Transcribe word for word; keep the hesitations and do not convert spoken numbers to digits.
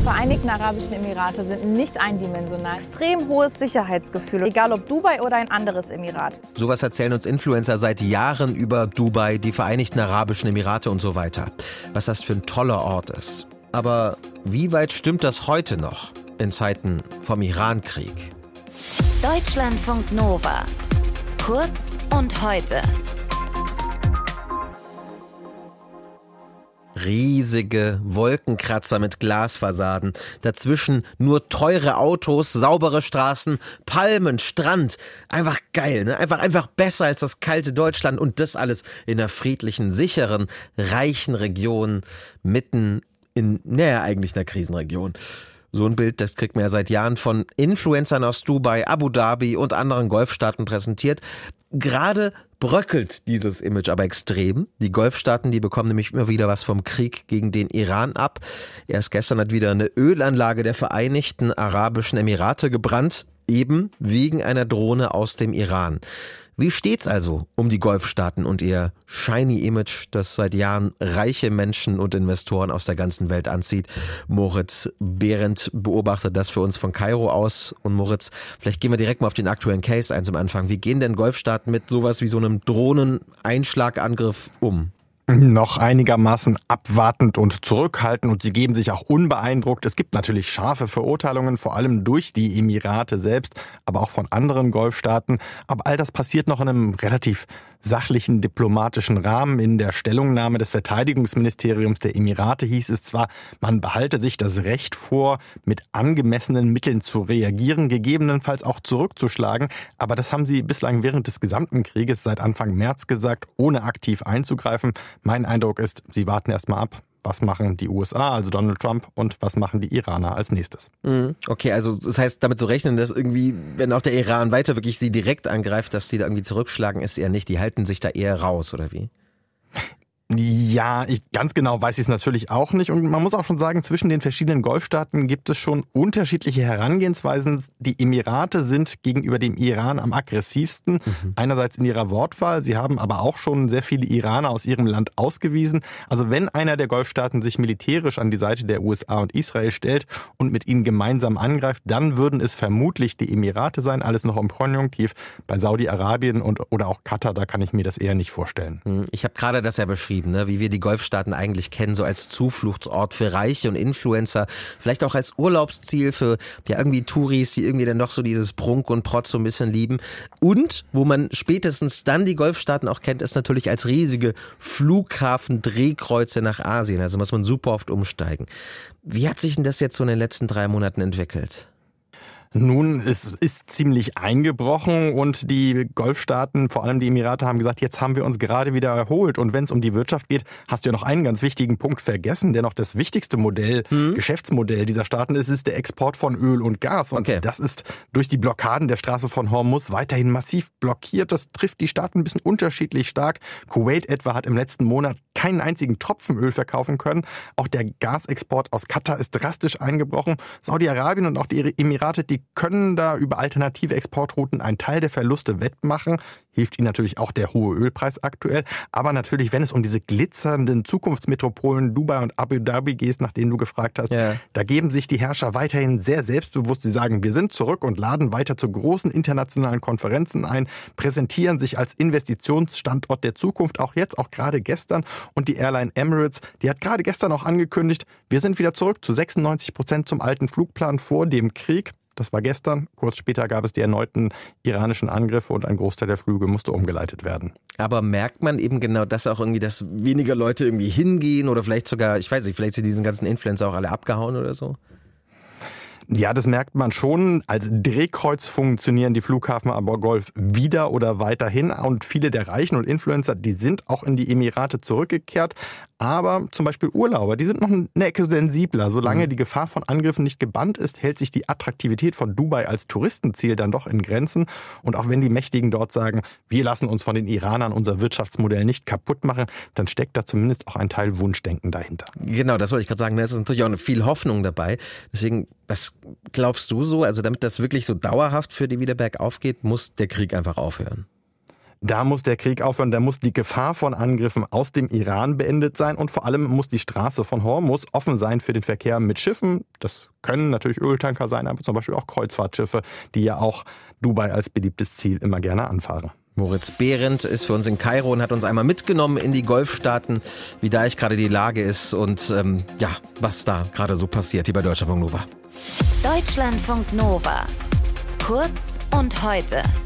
Vereinigten Arabischen Emirate sind nicht eindimensional. Extrem hohes Sicherheitsgefühl, egal ob Dubai oder ein anderes Emirat. Sowas erzählen uns Influencer seit Jahren über Dubai, die Vereinigten Arabischen Emirate und so weiter. Was das für ein toller Ort ist. Aber wie weit stimmt das heute noch in Zeiten vom Irankrieg? Deutschlandfunk Nova. Kurz und heute. Riesige Wolkenkratzer mit Glasfassaden, dazwischen nur teure Autos, saubere Straßen, Palmen, Strand. Einfach geil, ne? Einfach, einfach besser als das kalte Deutschland und das alles in einer friedlichen, sicheren, reichen Region, mitten in, naja, eigentlich einer Krisenregion. So ein Bild, das kriegt man ja seit Jahren von Influencern aus Dubai, Abu Dhabi und anderen Golfstaaten präsentiert. Gerade bröckelt dieses Image aber extrem. Die Golfstaaten, die bekommen nämlich immer wieder was vom Krieg gegen den Iran ab. Erst gestern hat wieder eine Ölanlage der Vereinigten Arabischen Emirate gebrannt, eben wegen einer Drohne aus dem Iran. Wie steht's also um die Golfstaaten und ihr shiny Image, das seit Jahren reiche Menschen und Investoren aus der ganzen Welt anzieht? Moritz Behrendt beobachtet das für uns von Kairo aus. Und Moritz, vielleicht gehen wir direkt mal auf den aktuellen Case ein zum Anfang. Wie gehen denn Golfstaaten mit sowas wie so einem Drohneneinschlagangriff um? Noch einigermaßen abwartend und zurückhaltend und sie geben sich auch unbeeindruckt. Es gibt natürlich scharfe Verurteilungen, vor allem durch die Emirate selbst, aber auch von anderen Golfstaaten. Aber all das passiert noch in einem relativ sachlichen diplomatischen Rahmen. In der Stellungnahme des Verteidigungsministeriums der Emirate hieß es zwar, man behalte sich das Recht vor, mit angemessenen Mitteln zu reagieren, gegebenenfalls auch zurückzuschlagen, aber das haben sie bislang während des gesamten Krieges seit Anfang März gesagt, ohne aktiv einzugreifen. Mein Eindruck ist, sie warten erst mal ab. Was machen die U S A, also Donald Trump, und was machen die Iraner als nächstes? Okay, also das heißt, damit zu rechnen, dass irgendwie, wenn auch der Iran weiter wirklich sie direkt angreift, dass die da irgendwie zurückschlagen, ist eher nicht. Die halten sich da eher raus, oder wie? Ja, ich, ganz genau weiß ich es natürlich auch nicht. Und man muss auch schon sagen, zwischen den verschiedenen Golfstaaten gibt es schon unterschiedliche Herangehensweisen. Die Emirate sind gegenüber dem Iran am aggressivsten. Mhm. Einerseits in ihrer Wortwahl. Sie haben aber auch schon sehr viele Iraner aus ihrem Land ausgewiesen. Also wenn einer der Golfstaaten sich militärisch an die Seite der U S A und Israel stellt und mit ihnen gemeinsam angreift, dann würden es vermutlich die Emirate sein. Alles noch im Konjunktiv. Bei Saudi-Arabien und oder auch Katar, da kann ich mir das eher nicht vorstellen. Ich habe gerade das ja beschrieben. Ne, wie wir die Golfstaaten eigentlich kennen, so als Zufluchtsort für Reiche und Influencer, vielleicht auch als Urlaubsziel für ja irgendwie Touris, die irgendwie dann doch so dieses Prunk und Protz so ein bisschen lieben. Und wo man spätestens dann die Golfstaaten auch kennt, ist natürlich als riesige Flughafen-Drehkreuze nach Asien. Also muss man super oft umsteigen. Wie hat sich denn das jetzt so in den letzten drei Monaten entwickelt? Nun, es ist ziemlich eingebrochen und die Golfstaaten, vor allem die Emirate, haben gesagt, jetzt haben wir uns gerade wieder erholt. Und wenn es um die Wirtschaft geht, hast du ja noch einen ganz wichtigen Punkt vergessen, der noch das wichtigste Modell, hm. Geschäftsmodell dieser Staaten ist, ist der Export von Öl und Gas. Und okay. das ist durch die Blockaden der Straße von Hormuz weiterhin massiv blockiert. Das trifft die Staaten ein bisschen unterschiedlich stark. Kuwait etwa hat im letzten Monat keinen einzigen Tropfen Öl verkaufen können. Auch der Gasexport aus Katar ist drastisch eingebrochen. Saudi-Arabien und auch die Emirate, die können da über alternative Exportrouten einen Teil der Verluste wettmachen. Hilft ihnen natürlich auch der hohe Ölpreis aktuell. Aber natürlich, wenn es um diese glitzernden Zukunftsmetropolen Dubai und Abu Dhabi geht, nach denen du gefragt hast, ja. da geben sich die Herrscher weiterhin sehr selbstbewusst. Sie sagen, wir sind zurück und laden weiter zu großen internationalen Konferenzen ein, präsentieren sich als Investitionsstandort der Zukunft, auch jetzt, auch gerade gestern. Und die Airline Emirates, die hat gerade gestern auch angekündigt, wir sind wieder zurück zu sechsundneunzig Prozent zum alten Flugplan vor dem Krieg. Das war gestern. Kurz später gab es die erneuten iranischen Angriffe und ein Großteil der Flüge musste umgeleitet werden. Aber merkt man eben genau das auch irgendwie, dass weniger Leute irgendwie hingehen oder vielleicht sogar, ich weiß nicht, vielleicht sind diesen ganzen Influencer auch alle abgehauen oder so? Ja, das merkt man schon. Als Drehkreuz funktionieren die Flughafen aber Golf wieder oder weiterhin. Und viele der Reichen und Influencer, die sind auch in die Emirate zurückgekehrt. Aber zum Beispiel Urlauber, die sind noch eine Ecke sensibler. Solange die Gefahr von Angriffen nicht gebannt ist, hält sich die Attraktivität von Dubai als Touristenziel dann doch in Grenzen. Und auch wenn die Mächtigen dort sagen, wir lassen uns von den Iranern unser Wirtschaftsmodell nicht kaputt machen, dann steckt da zumindest auch ein Teil Wunschdenken dahinter. Genau, das wollte ich gerade sagen. Da ist natürlich auch viel Hoffnung dabei. Deswegen, was glaubst du so? Also damit das wirklich so dauerhaft für die wieder bergauf geht, muss der Krieg einfach aufhören? Da muss der Krieg aufhören, da muss die Gefahr von Angriffen aus dem Iran beendet sein und vor allem muss die Straße von Hormuz offen sein für den Verkehr mit Schiffen. Das können natürlich Öltanker sein, aber zum Beispiel auch Kreuzfahrtschiffe, die ja auch Dubai als beliebtes Ziel immer gerne anfahren. Moritz Behrendt ist für uns in Kairo und hat uns einmal mitgenommen in die Golfstaaten, wie da ich gerade die Lage ist und ähm, ja, was da gerade so passiert hier bei Deutschlandfunk Nova. Deutschlandfunk Nova. Kurz und heute.